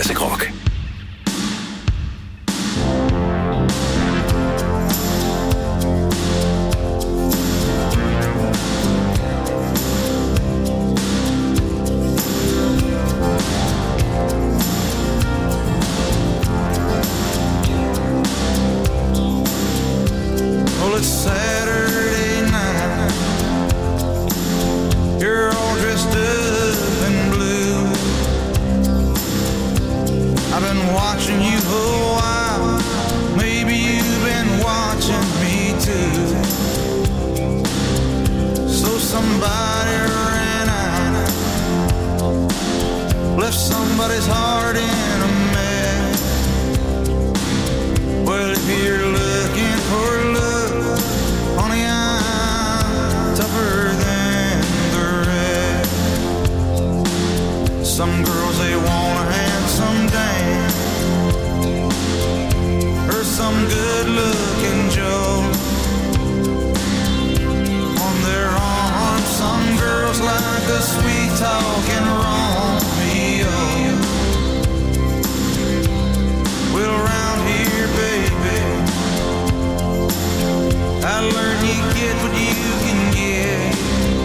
Classic Rock. Well, it's Saturday night. You're all dressed up in blue. I've been watching you for a while. Maybe you've been watching me too. So somebody ran out, left somebody's heart in a mess. Well, if you're looking for love, honey, I'm tougher than the rest. Some girls, they want a handsome dame, or some good-looking Joe. On their arms, some girls like a sweet-talking Romeo. Well, around here, baby, I learned you get what you can get.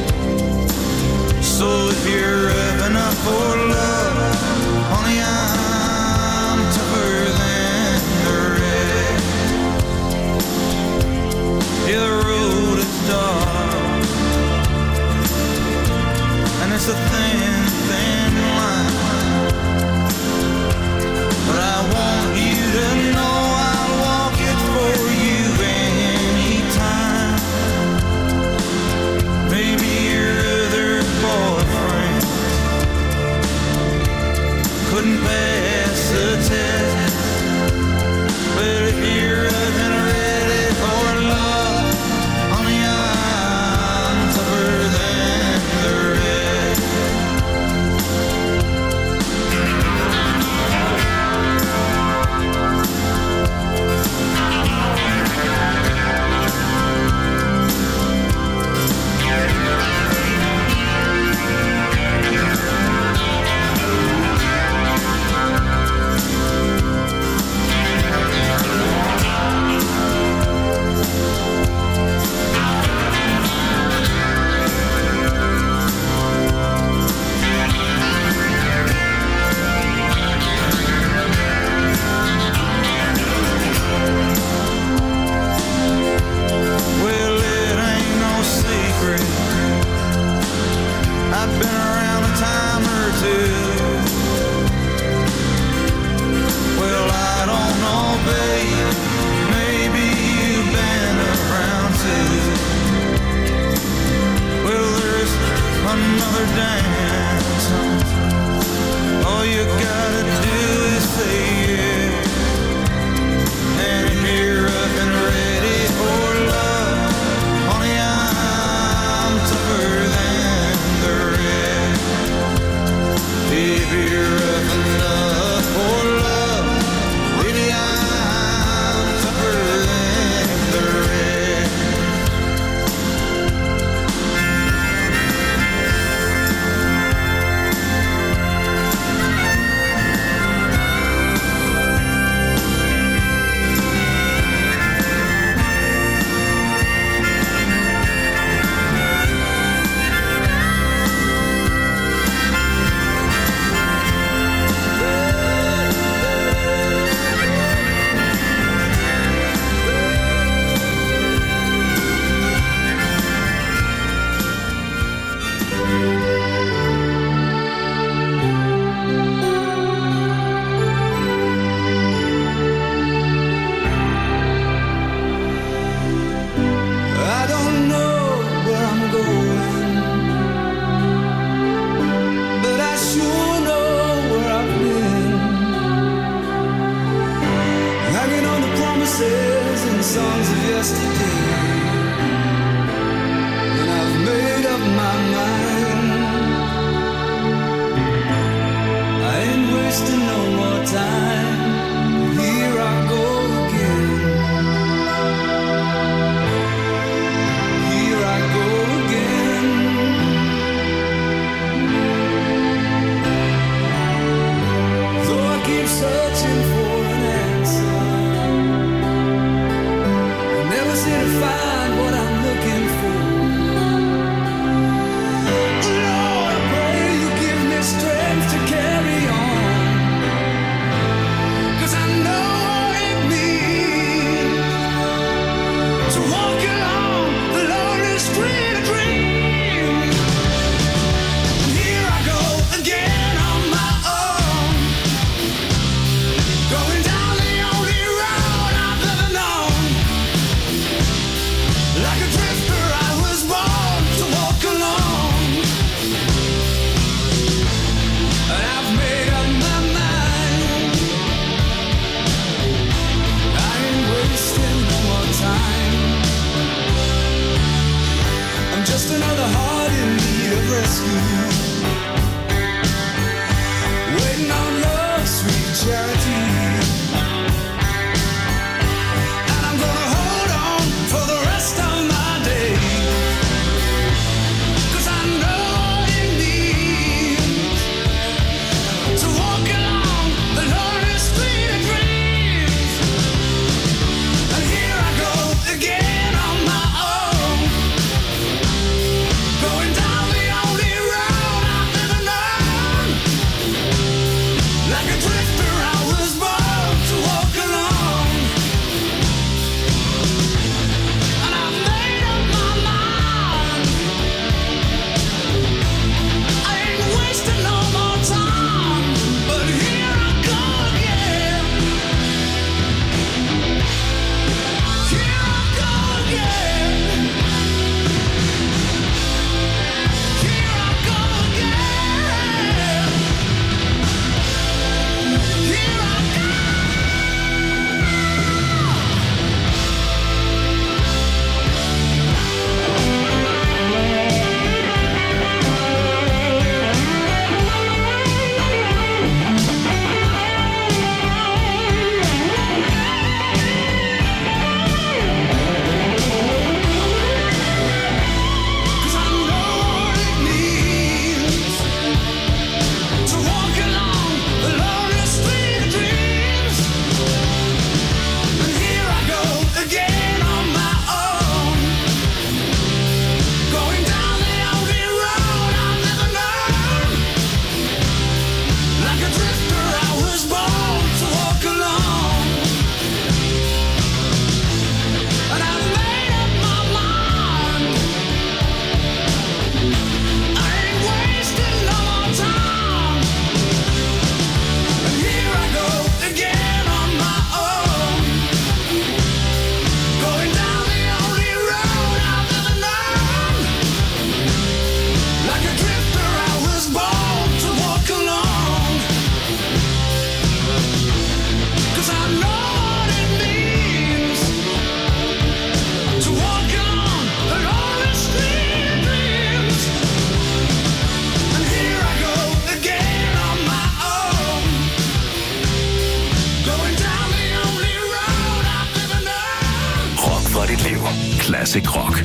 So if you're up enough for love, honey, I'm tougher than the rest. Yeah, the road is dark, and it's a thin, thin line, but I want you to know I'll walk it for you anytime. Maybe your other boyfriend couldn't pass the test, but if you're up and ready for love, honey, I'm tougher than the rest. Well, it ain't no secret, I've been around a time or two. Well, I don't know, babe, maybe you've been around too. Well, there's another dance, all you gotta do is say yeah. And if you're up and ready for love, honey, I'm tougher than the rest. If you're up enough for love, baby, I'm tougher than the rest. I don't know where I'm going, but I sure know where I've been. Hanging on the promises and songs of yesterday, and I've made up my mind. I ain't wasting no more time. Here I go again. Here I go again. Though I keep dit liv. Classic Rock.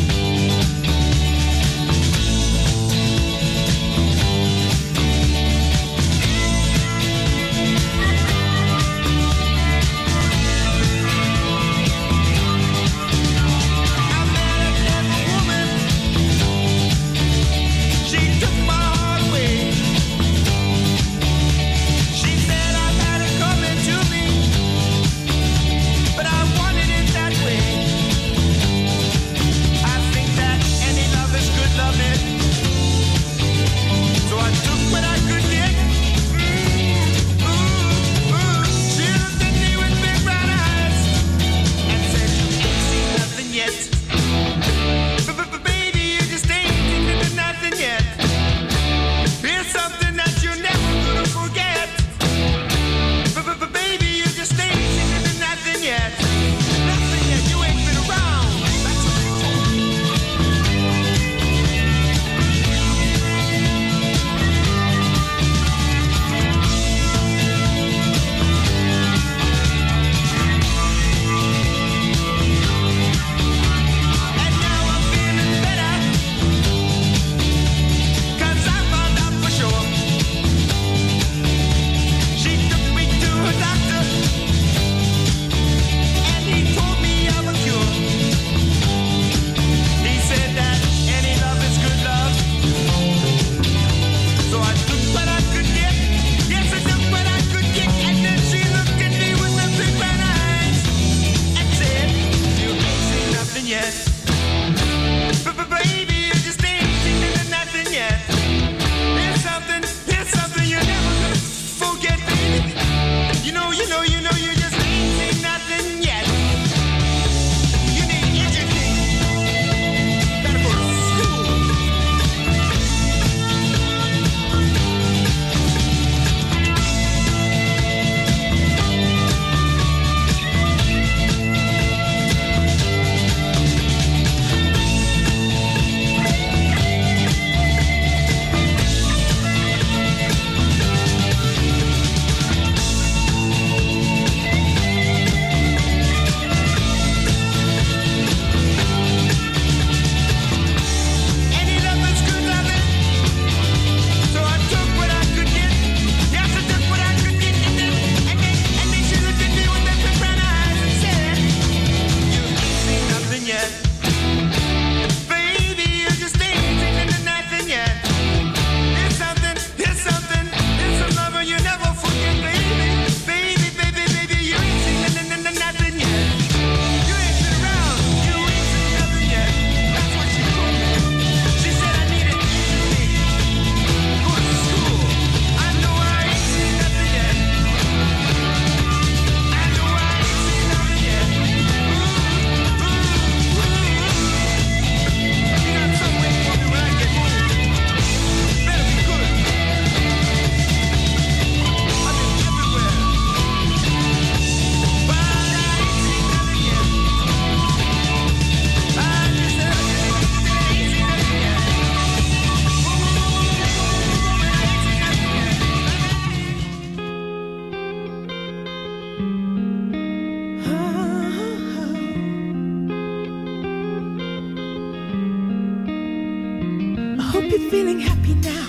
feeling happy now.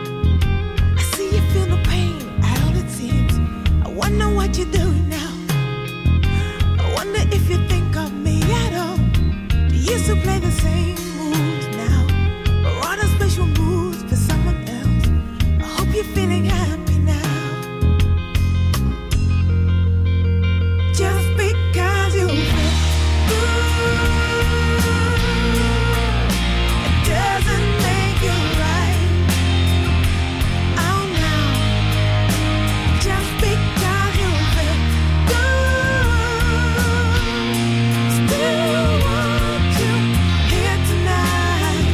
I see you feel the pain at all it seems. I wonder what you're doing now. I wonder if you think of me at all. You used to play the same moves now, or on a special moves for someone else. I hope you're feeling happy now. Just because you feel good, it doesn't make you right. Oh no. Just because you feel good, still want you here tonight.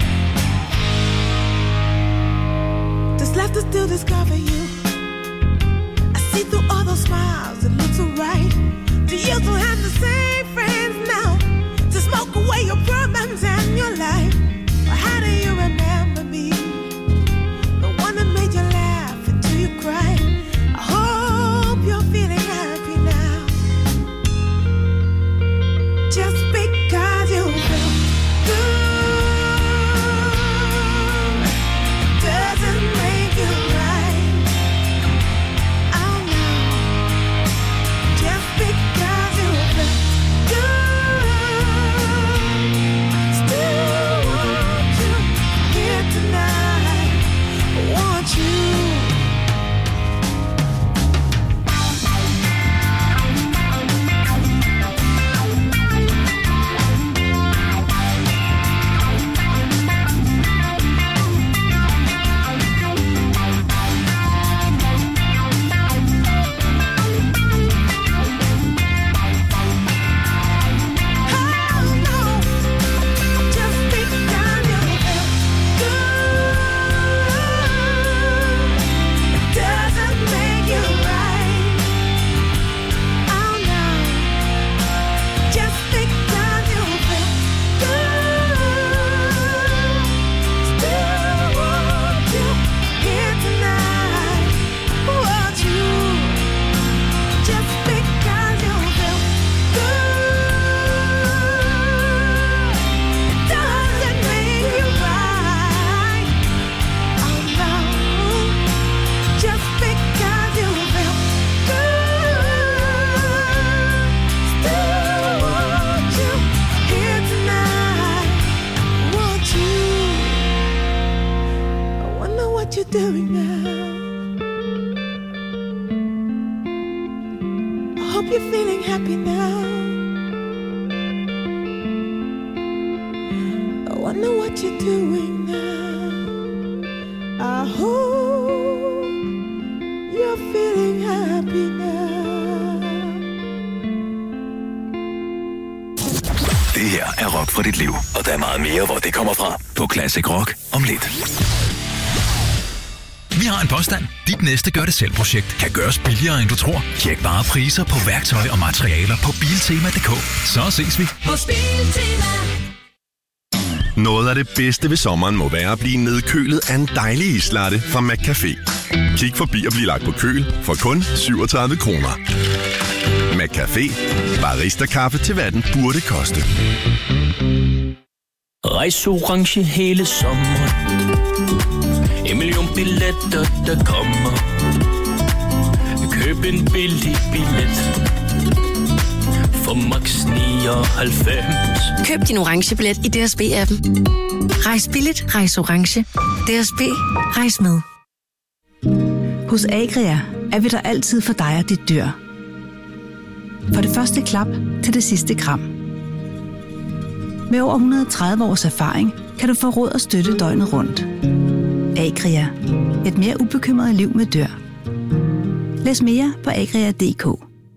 Just left to still discover you. I see through all those smiles, it looks so right. Do you still have the same friends now to smoke away your problems and your life? Or how do you remember me? The one that made you laugh until you cried. I hope you're feeling happy now. Just because just because you feel good. Still want you here tonight. Want you just because you feel good. Doesn't make you right. Oh no, just because you feel good. Still want you here tonight. Want you. I wonder what you're doing now. I hope you're feeling happy now. I wonder what you're doing now. I hope you're feeling happy now. Det her er rock for dit liv, og der er meget mere, hvor det kommer fra på Classic Rock om lidt. Vi har en påstand. Dit næste gør-det-selv-projekt kan gøres billigere, end du tror. Tjek bare priser på værktøj og materialer på Biltema.dk. Så ses vi. Hos Biltema. Noget af det bedste ved sommeren må være at blive nedkølet af en dejlig islatte fra McCafé. Kig forbi og bliv lagt på køl for kun 37 kroner. McCafé. Barista-kaffe til hvad den burde koste. Rejs orange hele sommeren. 1 million billetter, der kommer. Køb en billig billet for max 99. Køb din orange billet i DSB-appen. Rejs billigt, rejs orange. DSB, rejs med. Hos Agria er vi der altid for dig og dit dyr. For det første klap til det sidste kram. Med over 130 års erfaring kan du få råd og støtte døgnet rundt. Agria. Et mere ubekymret liv med dyr. Læs mere på agria.dk.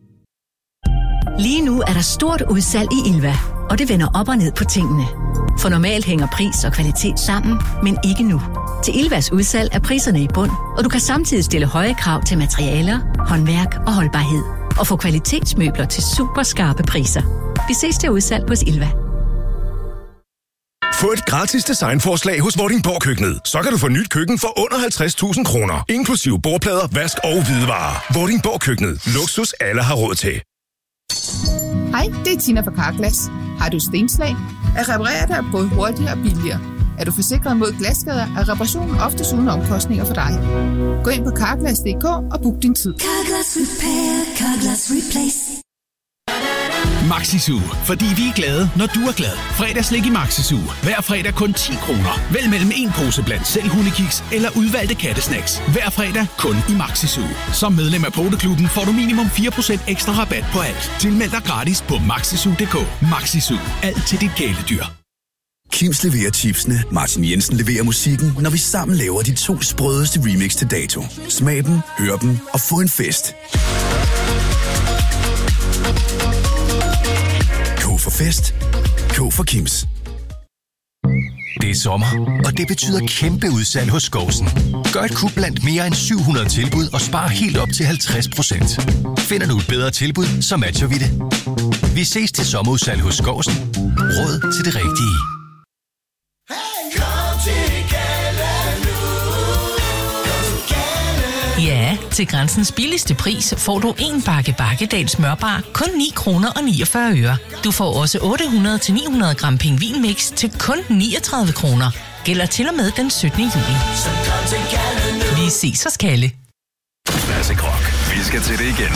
Lige nu er der stort udsalg i Ilva, og det vender op og ned på tingene. For normalt hænger pris og kvalitet sammen, men ikke nu. Til Ilvas udsalg er priserne i bund, og du kan samtidig stille høje krav til materialer, håndværk og holdbarhed. Og få kvalitetsmøbler til super skarpe priser. Vi ses til udsalg hos Ilva. Få et gratis designforslag hos Vordingborg Køkkenet. Så kan du få nyt køkken for under 50.000 kroner. Inklusive bordplader, vask og hvidevarer. Vordingborg Køkkenet. Luksus alle har råd til. Hej, det er Tina fra Carglass. Har du stenslag? At reparere dig både hurtigere og billigere. Er du forsikret mod glasskader, er reparationen oftest uden omkostninger for dig. Gå ind på Carglass.dk og book din tid. Carglass Repair, Carglass Replace. Maxi-Zoo, fordi vi er glade, når du er glad. Fredagslik i Maxi-Zoo. Hver fredag kun 10 kroner. Vælg mellem en pose blandt selv hundekiks eller udvalgte kattesnacks. Hver fredag kun i Maxi-Zoo. Som medlem af Poteklubben får du minimum 4% ekstra rabat på alt. Tilmeld dig gratis på maxizoo.dk. Maxi-Zoo. Alt til dit kæledyr. Kims leverer chipsene, Martin Jensen leverer musikken, når vi sammen laver de 2 sprødeste remix til dato. Smag dem, hør dem og få en fest. K for fest. K for Kims. Det er sommer, og det betyder kæmpe udsalg hos Skovsen. Gør et kub blandt mere end 700 tilbud og spar helt op til 50%. Finder du et bedre tilbud, så matcher vi det. Vi ses til sommerudsalg hos Skovsen. Råd til det rigtige. Ja, til Grænsens billigste pris får du en bakke Bakkedal smørbar kun 9 kroner og 49 øre. Du får også 800-900 gram pingvinmix til kun 39 kroner. Gælder til og med den 17. juli. Vi ses hos Kalle. Classic Rock. Vi skal til det igen.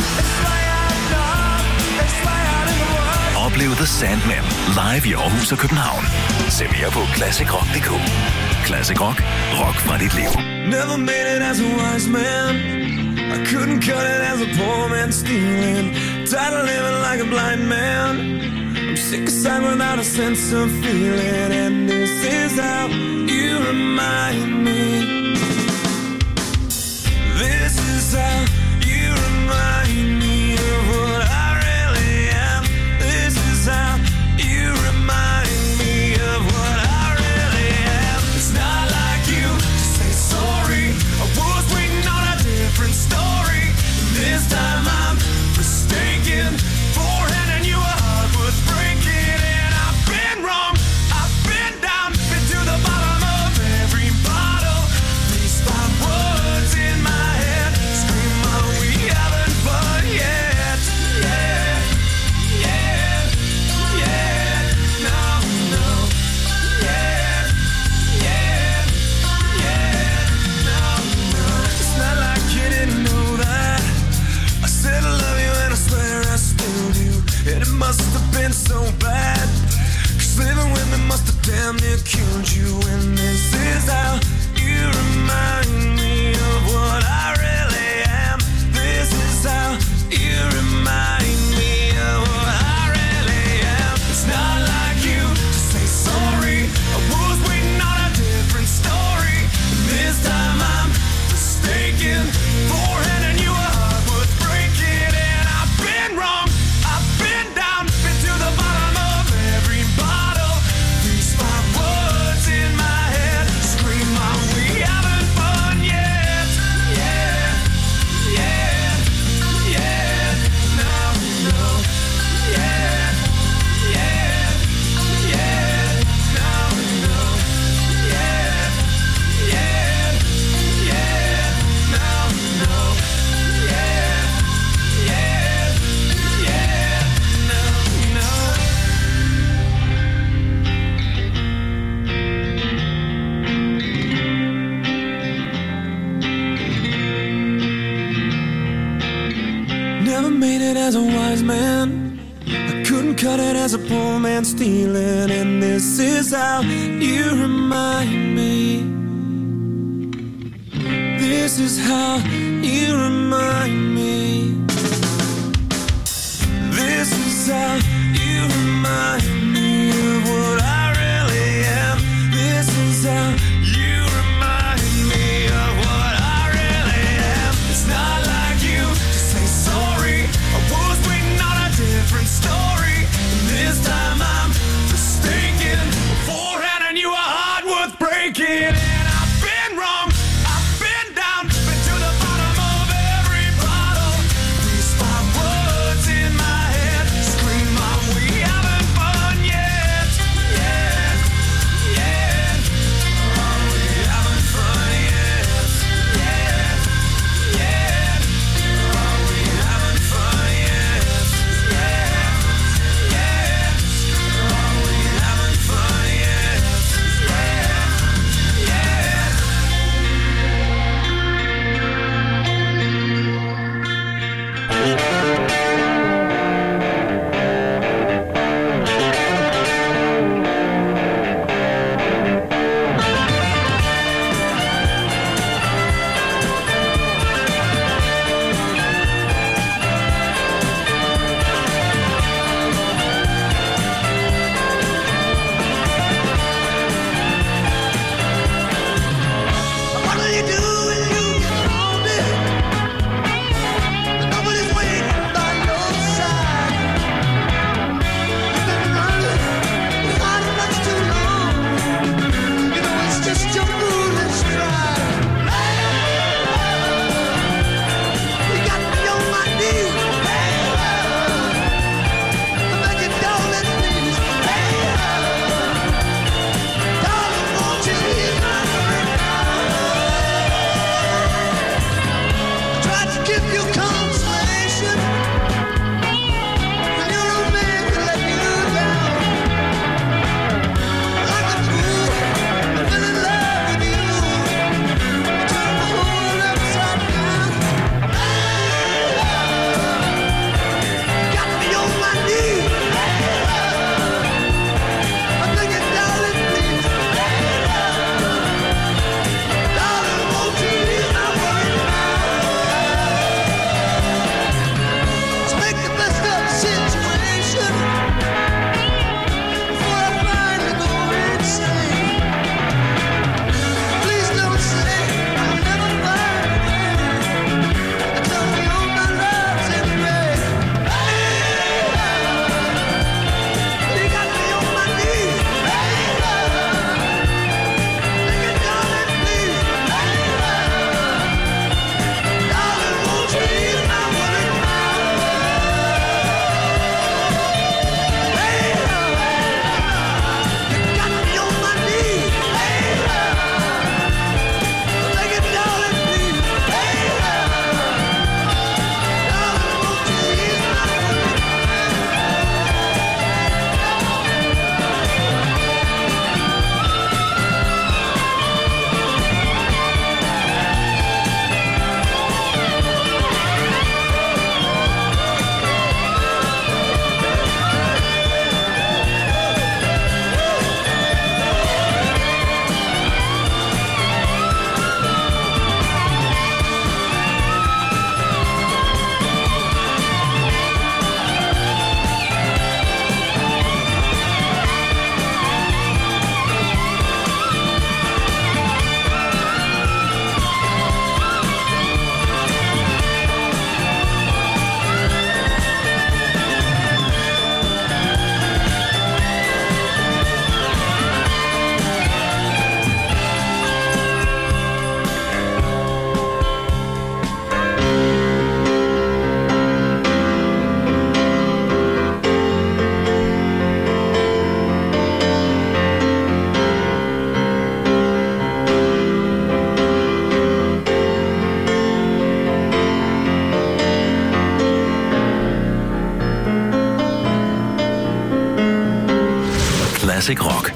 Oplev The Sandman live i Aarhus og København. Se mere på classicrock.dk. Classic Rock. Rock fra dit liv. Never made it as a wise man. I couldn't cut it as a poor man stealing. Tired of living like a blind man. I'm sick aside without a sense of feeling. And this is how you remind me. This is how you remind me of what I really am. This is how you remind me of what I really am. It's not like you to say sorry. I was waiting on a different story. This time I'm mistaken for handing you a heart was broken. damn near killed you, and this is how you remind me of what I really am. This is how you remind me of what I really am. It's not like you to say sorry. I was waiting on a different story. This time I'm mistaken for handing you a heart worth breaking. And I've been wrong, I've been down, been to the bottom of every bottle. These 5 words in my head scream out, we haven't fun yet. Yeah, yeah, yeah, no, no, yeah, yeah, yeah, no, no, yeah, yeah, yeah, no, no, yeah, yeah, yeah, no, no. Never made it as a wise man. I couldn't cut it as a poor man stealing. And this is how you remind me. This is how you remind me. This is how you remind me of what I really am. This is how you remind me of what I really am. It's not like you to say sorry. I was waiting on a different story. And this time I'm mistaken for handing you a heart worth breaking. And I've been wrong, I've been down, been to the bottom of every bottle. These 5 words in my head scream out, Classic Rock.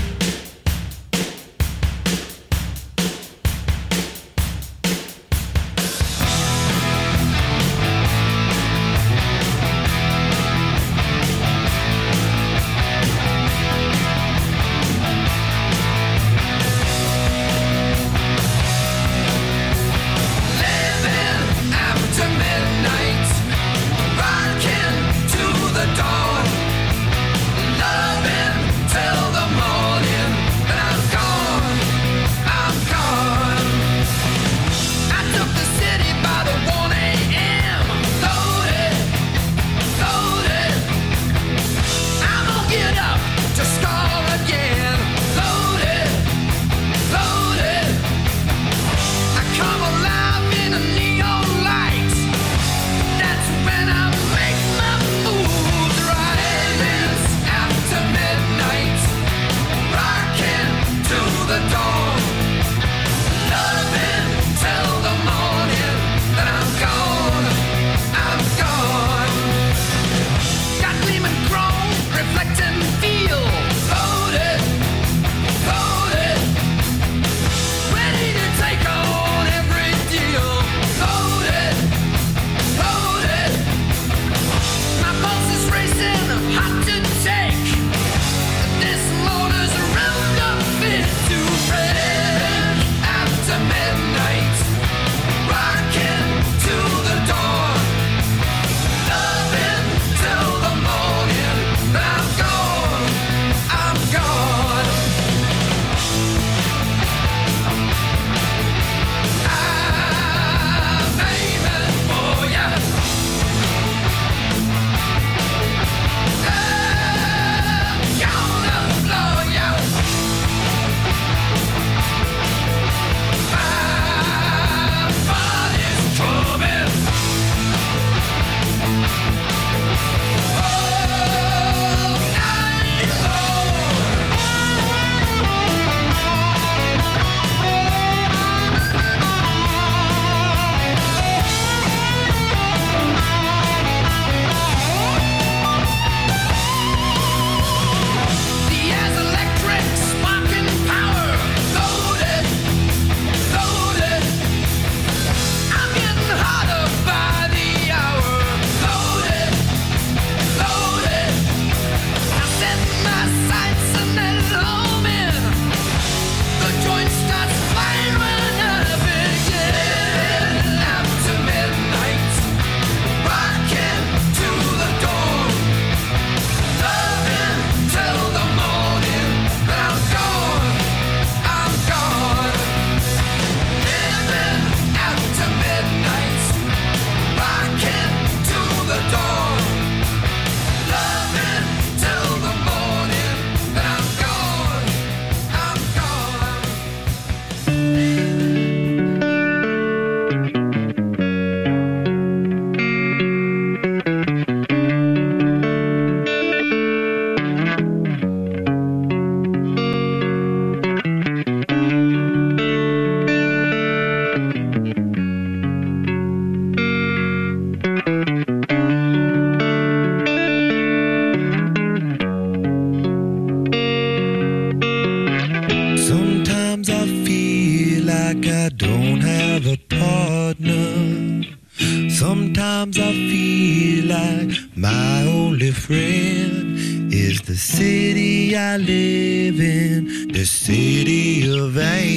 Sometimes I feel like my only friend is the city I live in, the city of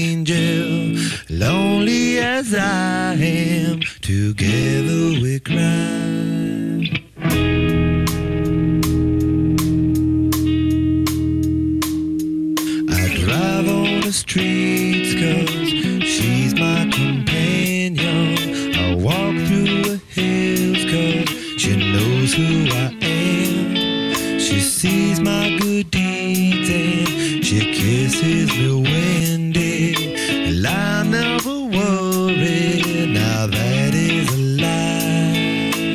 angels. Lonely as I am, together we cry. I drive on the streets 'cause she's my companion. I walk through the hills 'cause she knows who I am. She sees my good deeds and she kisses me when day. And I never worry, now that is a lie.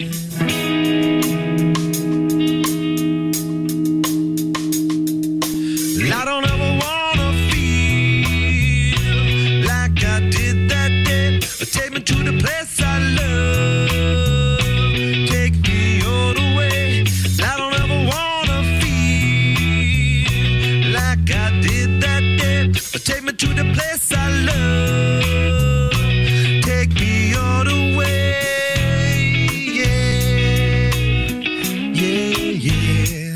I don't ever wanna feel like I did that day. Take me to the place I love, take me all the way. I don't ever wanna feel take me to the place I love. Take me all the way. Yeah, yeah, yeah.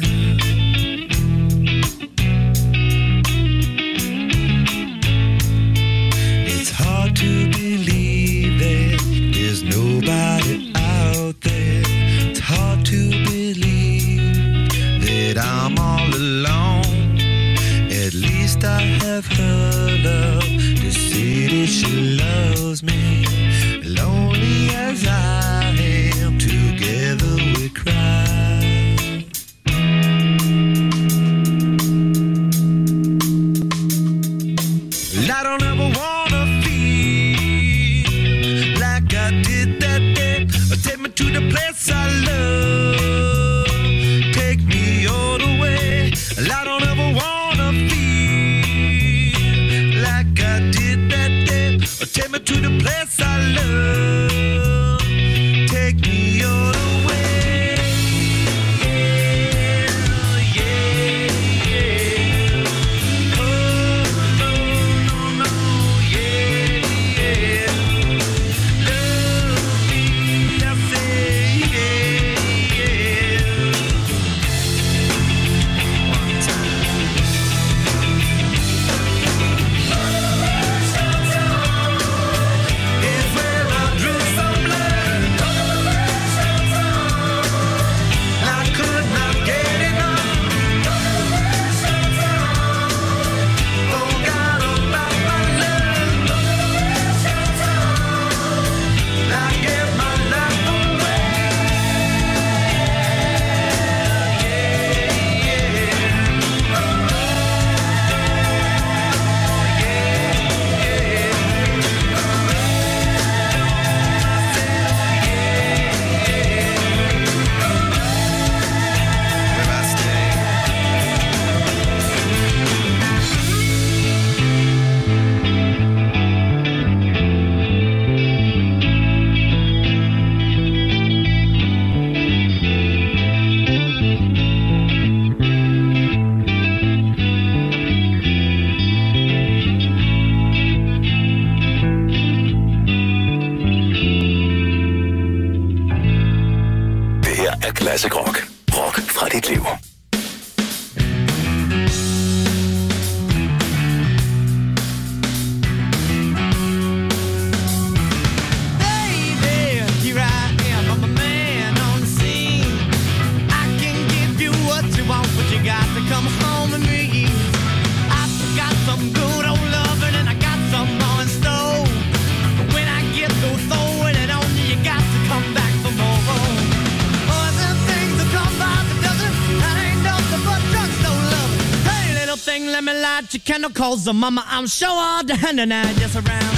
It's hard to believe that there's nobody out there. It's hard to believe that I'm all alone. At least I have her love to see that she loves me. Lonely as I am, together we cry. And I don't ever wanna feel like I did that day. Take me to the place I love. Take me all the way. And I don't ever wanna feel like I did that day. Take me to the place I love. Take me all the way. Yeah, yeah. Oh, no, no, no, yeah, yeah. Love me, I say, yeah, yeah. One time. It's where I drew some blood. I could not get enough. Forgot about my love. I gave my life away. Where I stay. Det her er Classic Rock. Rock fra dit liv. Baby, here I am, I'm a man on the scene. I can give you what you want, but you got to come home with me. I've got some good old loving and I got some more in store. But when I get through throwing it on you, you got to come back for more. Boys and things that come by the dozen, that ain't nothing but drugstore love. Hey, little thing, let me light your candle, cause the mama, I'm sure all the hand and I just around.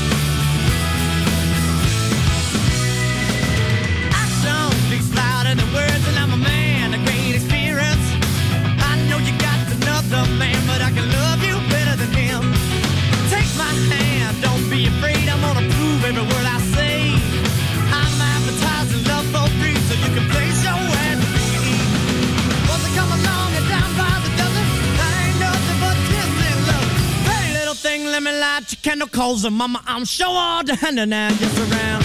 Action speaks louder than words, and I'm a man of great experience. I know you got another man, but I can love you better than him. Take my hand, don't be afraid, I'm gonna prove every word I say. I'm advertising love for free, so you can place your ad to me. Once I come along and down by the dozen, that ain't nothing but kissing love. Hey, little thing, let me light your candle, cause the mama, I'm sure all the hand and I just around.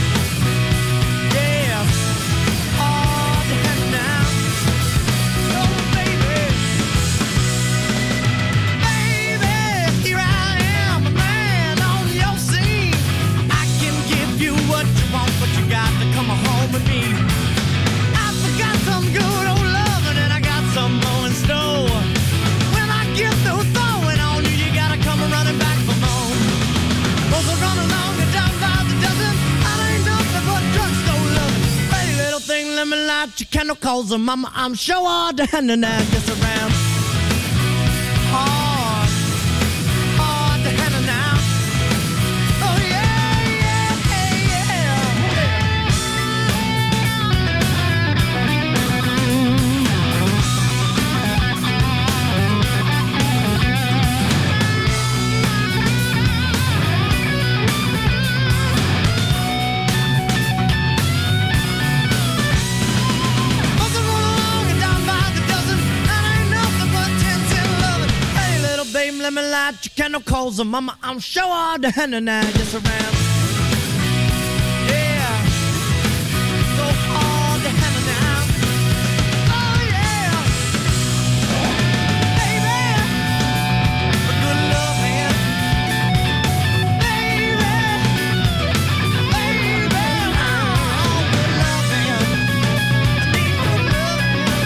Yeah, all the hand now. Oh, baby. Baby, here I am, a man on your scene. I can give you what you want, but you got to come home with me. I forgot some good old loving and I got some more in store. When I get through throwing on you, you gotta come running back for more. Both are run along and down by the dozen. I ain't nothing but drugstore loving. Hey, little thing, let me light your candle, cause the mama, I'm sure all the hand and I just around. Hard, hard to handle now. Oh yeah, yeah, yeah. Both are run along and down by the dozen. me light your candle coals, and mama, I'm sure all the henna now just around. Yeah, so all the henna now. Oh yeah, baby, a good love man, baby, oh, good love man. I need good love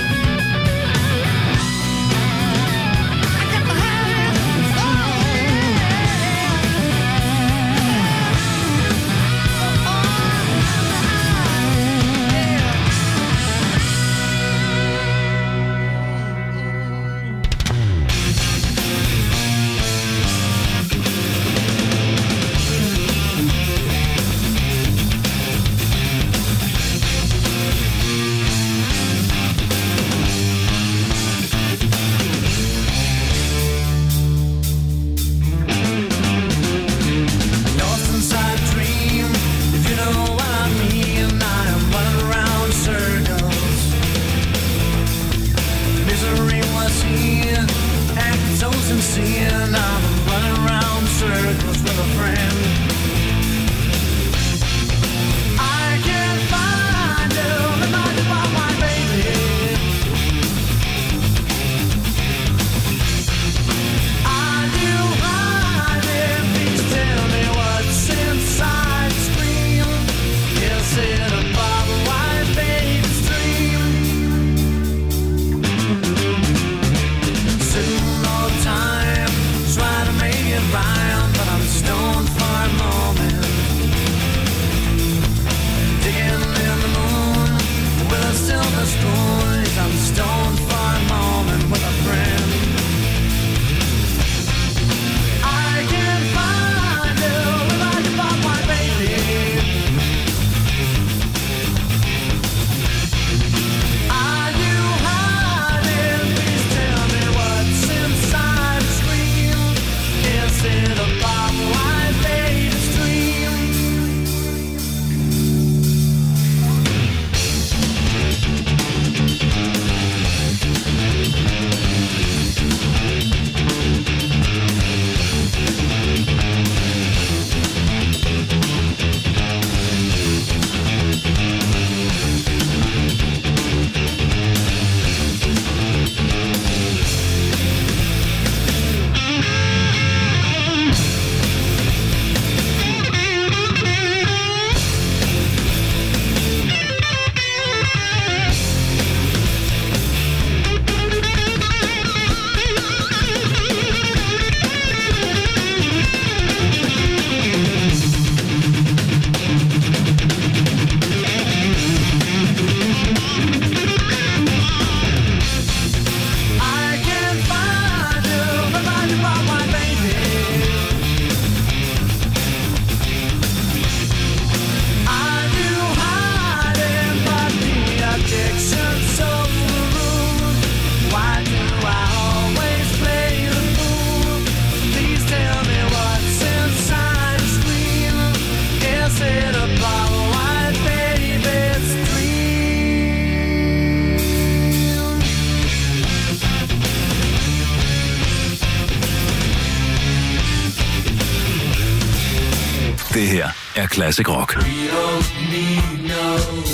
Det her er Classic Rock. We don't need no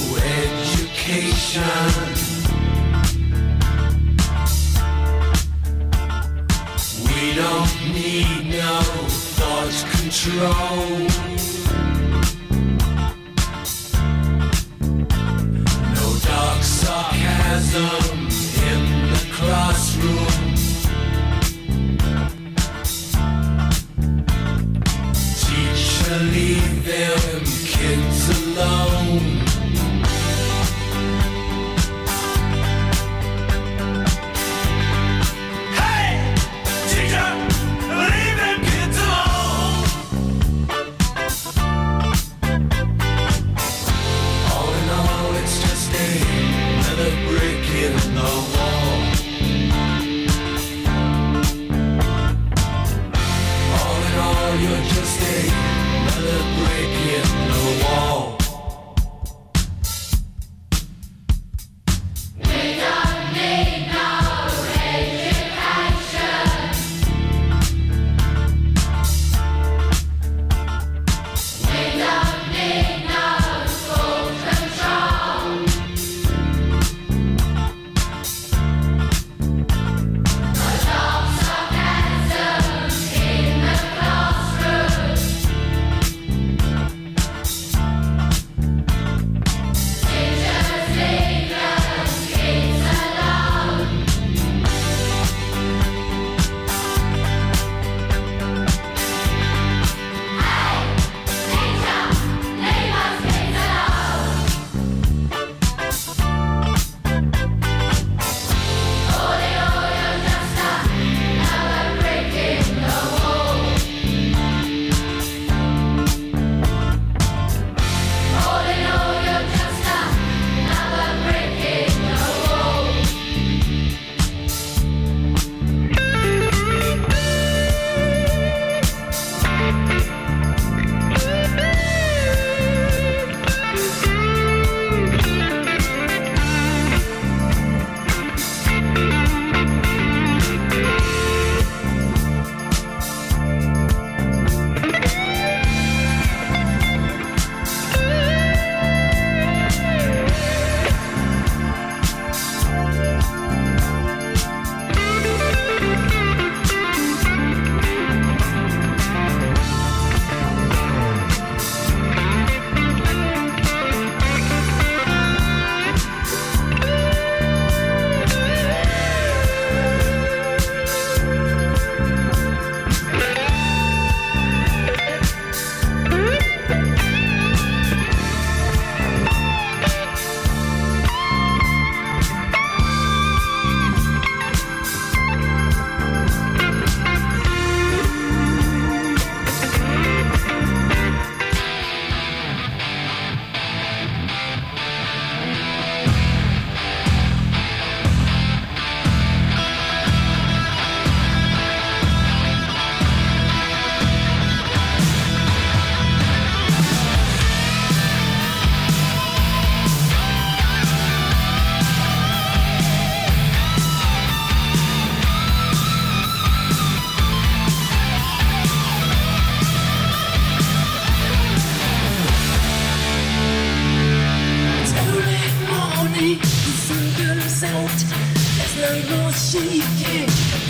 education. We don't need no thought control. No dark sarcasm in the classroom. Teacher, leave them kids alone. Hey, teacher, leave them kids alone.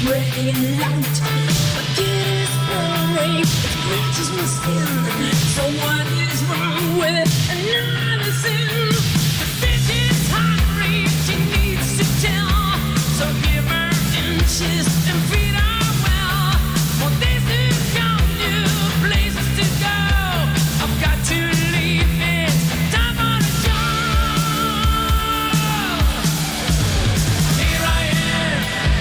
breaking out. Forget is boring, it reaches my skin. So what is wrong with another sin? The bitch is hungry, she needs to tell. So give her inches and feed her well. For this is your new places to go. I've got to leave it, time for the show. Here I am,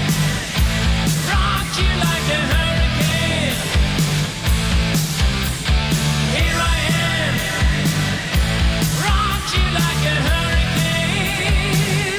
rock you like a hurricane. Here I am, rock you like a hurricane.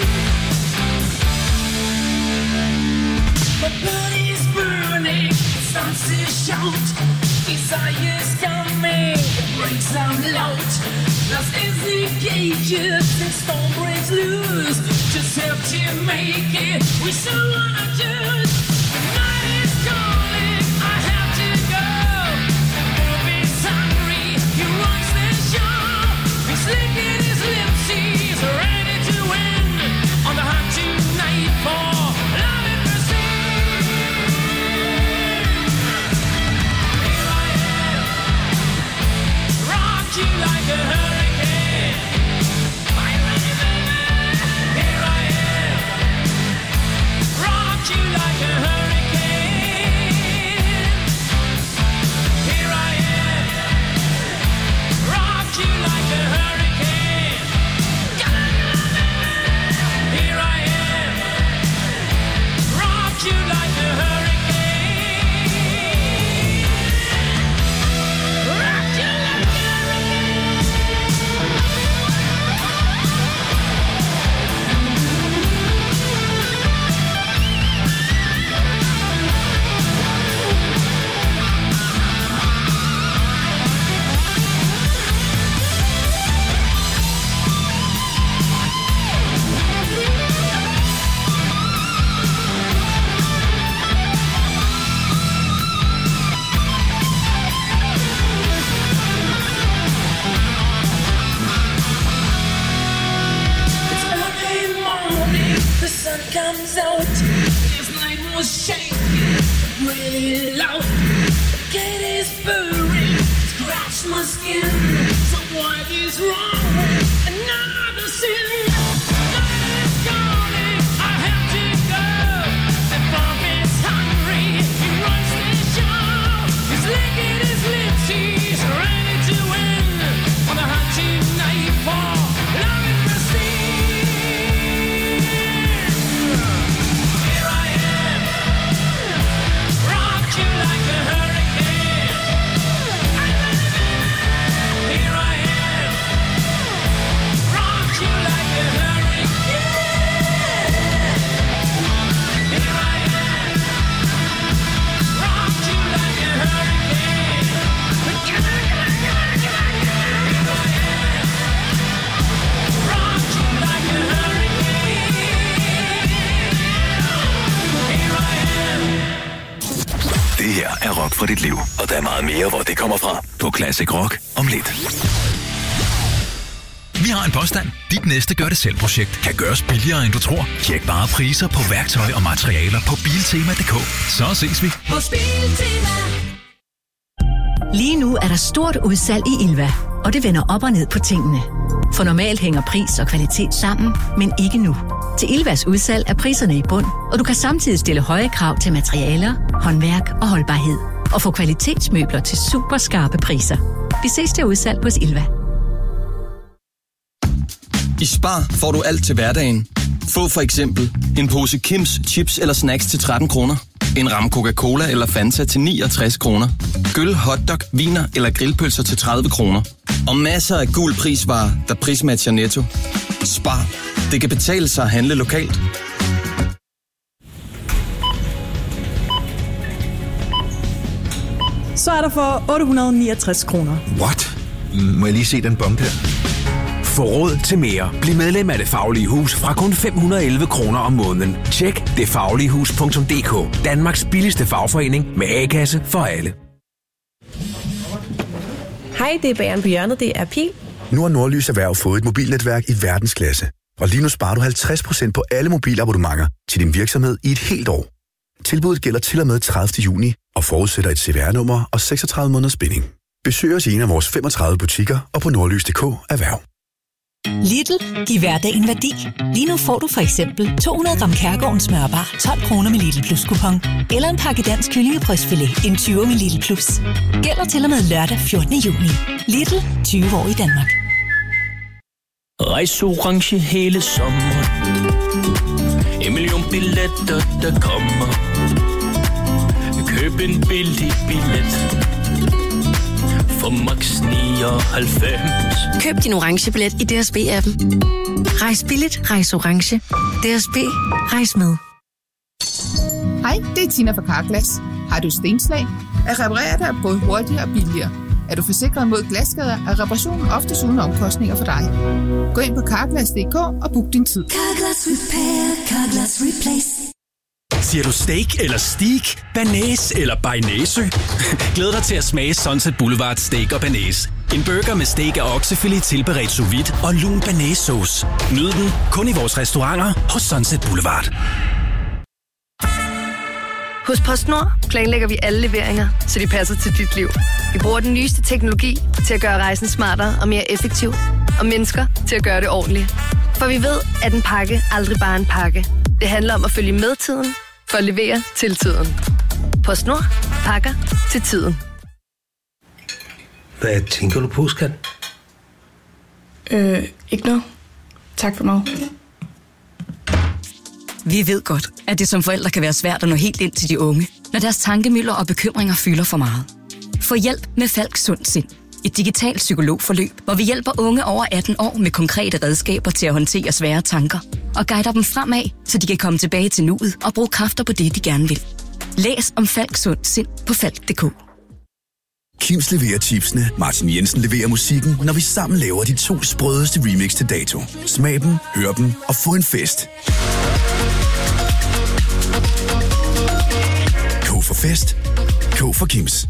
My body's burning, it starts to shout. Desire's coming, it breaks out loud. Lost is the cages, the storm breaks loose. Just help to make it, we so wanna choose. The night is calling, I have to go. The movie's hungry, he runs the show. He's licking his lips, he's ready to win. On the hunt tonight for love and mercy. Here I am, rock you like a hurricane. Are you ready, baby? Here I am, rock you like a hurricane. Here I am, rock you like a hurricane. Here I am, rock you like a hurricane. Rock you like a It's early morning, the sun comes out. This night was shaking, really loud. The gate is burning, scratch my skin. So what is wrong with another sin? Night is calling, I have to go. The bomb is hungry, he runs the show. He's licking his lips, he's ready to win. On the hunt tonight for love and mercy. Here I am, rock you like a hurricane. Here I am, rock you like a hurricane. Here I am, rock you like a hurricane. Here I am, rock you like a hurricane. Here I am. Det her er rock fra dit liv, og der er meget mere, hvor det kommer fra på Classic Rock om lidt. Vi har en påstand. Dit næste gør-det-selv-projekt kan gøres billigere, end du tror. Tjek bare priser på værktøj og materialer på Biltema.dk. Så ses vi. Hos Biltema. Lige nu er der stort udsalg i Ilva, og det vender op og ned på tingene. For normalt hænger pris og kvalitet sammen, men ikke nu. Til Ilvas udsalg er priserne i bund, og du kan samtidig stille høje krav til materialer, håndværk og holdbarhed. Og få kvalitetsmøbler til super skarpe priser. Vi ses til udsalg hos Ilva. I Spar får du alt til hverdagen. Få for eksempel en pose Kims chips eller snacks til 13 kroner. En ramme Coca-Cola eller Fanta til 69 kroner. Gyll, hotdog, viner eller grillpølser til 30 kroner. Og masser af gul prisvarer, der prismatcher Netto. Spar. Det kan betale sig at handle lokalt. Så er der for 869 kroner. What? Må jeg lige se den bump her? Få råd til mere. Bliv medlem af Det Faglige Hus fra kun 511 kroner om måneden. Tjek detfagligehus.dk. Danmarks billigste fagforening med A-kasse for alle. Hej, det er Bageren på hjørnet. Det er Pil. Nu har Nordlys Erhverv fået et mobilnetværk i verdensklasse. Og lige nu sparer du 50% på alle mobilabonnementer til din virksomhed i et helt år. Tilbuddet gælder til og med 30. juni og forudsætter et CVR-nummer og 36 måneders binding. Besøg os i en af vores 35 butikker og på nordlys.dk erhverv. Lidl, giv hverdagen værdi. Lige nu får du for eksempel 200 gram Kærgården smørbar 12 kroner med Lidl Plus kupon. Eller en pakke dansk kyllingebrystfilet en 20 med Lidl Plus. Gælder til og med lørdag 14. juni. Lidl, 20 år i Danmark. Rejs orange hele sommeren. En million billetter, der kommer. Køb en billig billet for max 99. Køb din orange billet i DSB-appen. Rejs billigt, rejs orange. DSB, rejs med. Hej, det er Tina fra Carglass. Har du stenslag? At reparere dig er både hurtigere og billigere. Er du forsikret mod glasskader, er reparationen oftest uden omkostninger for dig. Gå ind på Carglass.dk og book din tid. Carglass Repair, Carglass Replace. Siger du steak eller steak? Banæs eller bearnaise? Glæd dig til at smage Sunset Boulevard Steak og Banæs. En burger med steak og oksefilet tilberedt sous vide og lun banæssauce. Nyd den kun i vores restauranter hos Sunset Boulevard. Hos PostNord planlægger vi alle leveringer, så de passer til dit liv. Vi bruger den nyeste teknologi til at gøre rejsen smartere og mere effektiv. Og mennesker til at gøre det ordentligt. For vi ved, at en pakke aldrig bare er en pakke. Det handler om at følge med tiden, for at levere til tiden. PostNord pakker til tiden. Hvad tænker du på, skat? Ikke noget. Tak for noget. Vi ved godt, at det som forældre kan være svært at nå helt ind til de unge, når deres tankemylder og bekymringer fylder for meget. Få hjælp med Falk Sund Sind. Et digitalt psykologforløb, hvor vi hjælper unge over 18 år med konkrete redskaber til at håndtere svære tanker og guider dem fremad, så de kan komme tilbage til nuet og bruge kræfter på det, de gerne vil. Læs om Falk Sund Sind på falk.dk. Kims leverer chipsene, Martin Jensen leverer musikken, når vi sammen laver de 2 sprødeste remix til dato. Smag dem, hør dem og få en fest. K for fest. K for Kims.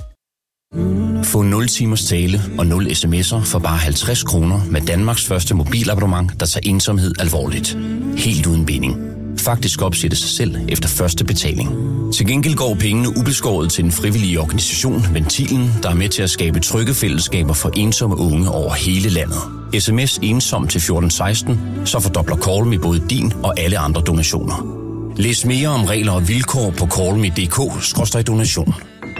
Få 0 timers tale og 0 sms'er for bare 50 kroner med Danmarks første mobilabonnement, der tager ensomhed alvorligt. Helt uden binding. Faktisk opsætte sig selv efter første betaling. Til gengæld går pengene ubeskåret til den frivillige organisation Ventilen, der er med til at skabe trygge fællesskaber for ensomme unge over hele landet. SMS ensom til 1416, så fordobler Call Me både din og alle andre donationer. Læs mere om regler og vilkår på callme.dk/donation.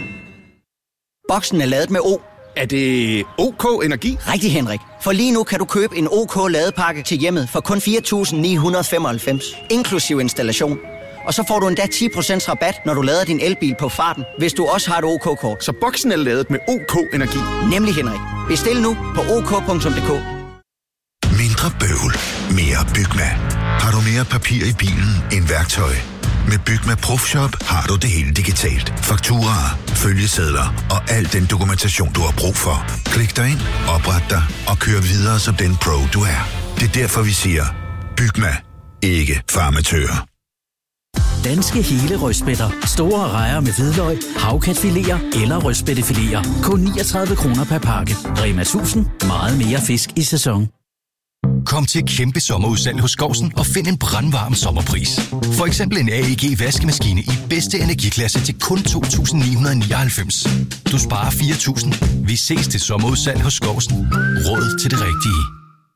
Boksen er ladet med O. Er det OK Energi? Rigtig, Henrik. For lige nu kan du købe en OK ladepakke til hjemmet for kun 4.995, inklusiv installation. Og så får du endda 10% rabat, når du lader din elbil på farten, hvis du også har et OK-kort. Så boksen er ladet med OK Energi? Nemlig, Henrik. Bestil nu på ok.dk. Mindre bøvl, mere Bygma. Har du mere papir i bilen end værktøj? Med Bygma ProFshop har du det hele digitalt. Fakturaer, følgesedler og al den dokumentation, du har brug for. Klik dig ind, opret dig og kør videre som den pro, du er. Det er derfor, vi siger, Bygma, ikke farmatører. Danske hele rødspætter. Store rejer med hvidløg, havkatfiléer eller rødspættefiléer. Kun 39 kroner per pakke. Rema 1000. Meget mere fisk i sæson. Kom til kæmpe sommerudsalg hos Skousen og find en brandvarm sommerpris. For eksempel en AEG vaskemaskine i bedste energiklasse til kun 2.999. Du sparer 4.000. Vi ses til sommerudsalg hos Skousen. Råd til det rigtige.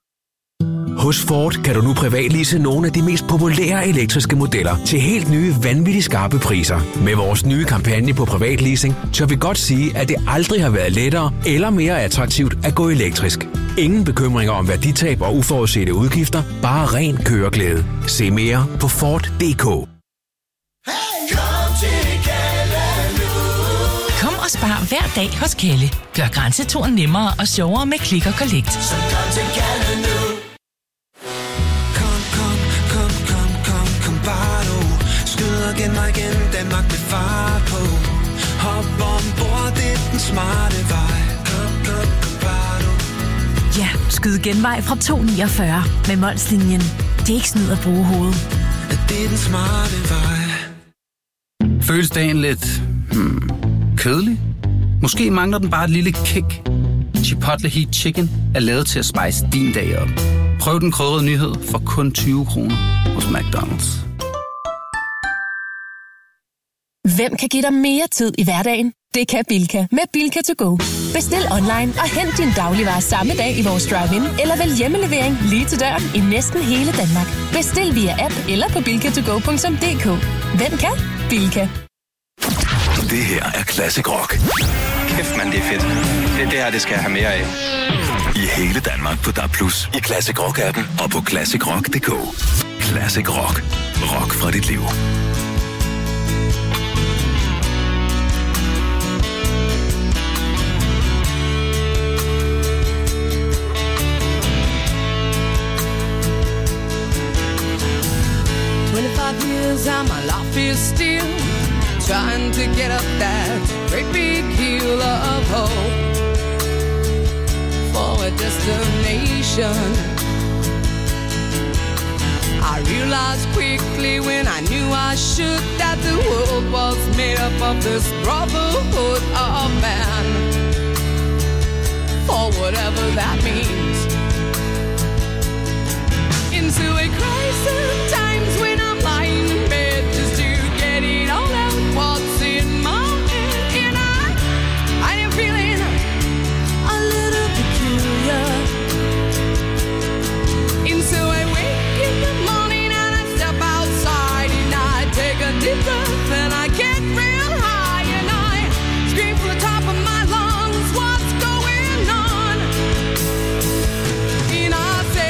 Hos Ford kan du nu privatlease nogle af de mest populære elektriske modeller til helt nye, vanvittigt skarpe priser. Med vores nye kampagne på privatleasing, tør vi godt sige, at det aldrig har været lettere eller mere attraktivt at gå elektrisk. Ingen bekymringer om værditab og uforudsete udgifter, bare ren køreglæde. Se mere på Ford.dk. Kom og spar hver dag hos Kelle. Gør grænseturen nemmere og sjovere med Click & Collect. Så kom til Kelle nu. Kom bare nu. Skyd og gen mig igen, Danmark med far på. Hop ombord, det er den smarte vej. Kom bare nu. Ja, skyd genvej fra 249 med Molslinjen. Det er ikke snyd at bruge hovedet. Det er den smarte vej. Føles dagen lidt kedelig? Måske mangler den bare et lille kick. Chipotle Heat Chicken er lavet til at spice din dag op. Prøv den krydrede nyhed for kun 20 kroner hos McDonald's. Hvem kan give dig mere tid i hverdagen? Det kan Bilka med Bilka to go. Bestil online og hent din dagligvarer samme dag i vores drive-in, eller vælg hjemmelevering lige til døren i næsten hele Danmark. Bestil via app eller på bilkatogo.dk. Hvem kan? Bilka. Det her er Classic Rock. Kæft, man, det er fedt. Det her, det skal jeg have mere af. I hele Danmark på DAB+, i Classic Rock-appen og på classicrock.dk. Classic Rock. Rock fra dit liv. Years and my life is still trying to get up that great big hill of hope for a destination. I realized quickly when I knew I should that the world was made up of this brotherhood of man, for whatever that means. Into a crisis times when I'm lying in bed just to get it all out what's in my head. And I am feeling a little peculiar. And so I wake in the morning and I step outside and I take a deep breath and I get real high and I scream from the top of my lungs, what's going on? And I say,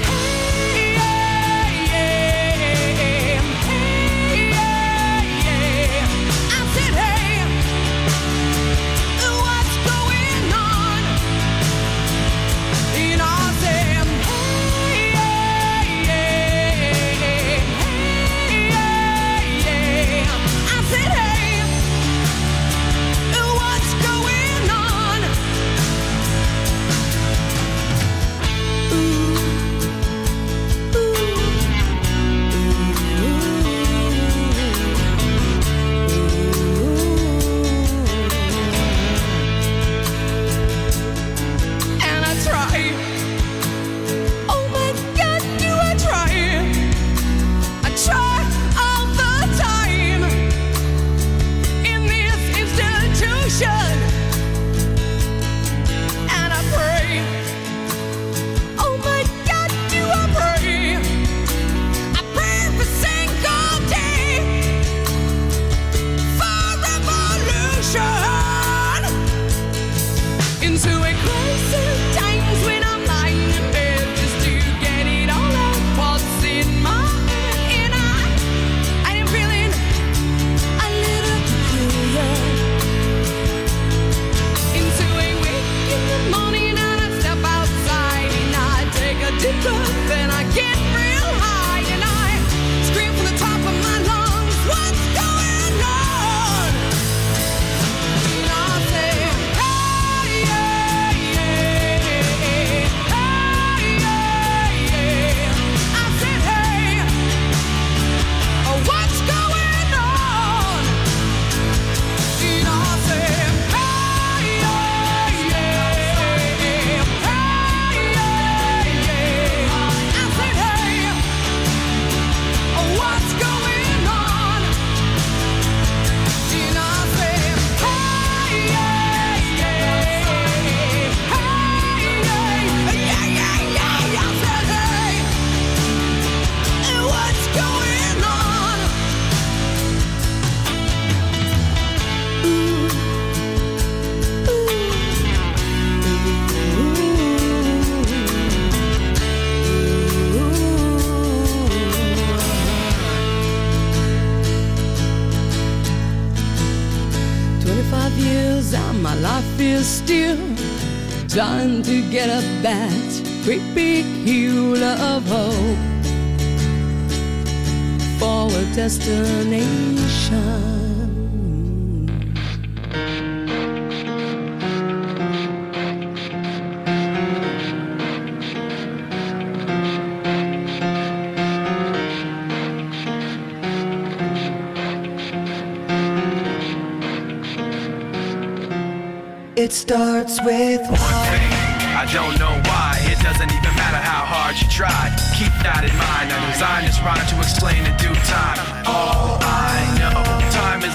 trying to get up that great big hill of hope for a destination. It starts with one thing. I don't know why. It doesn't even matter how hard you try. Keep that in mind. I designed this rhyme to explain in due time. All I know, time is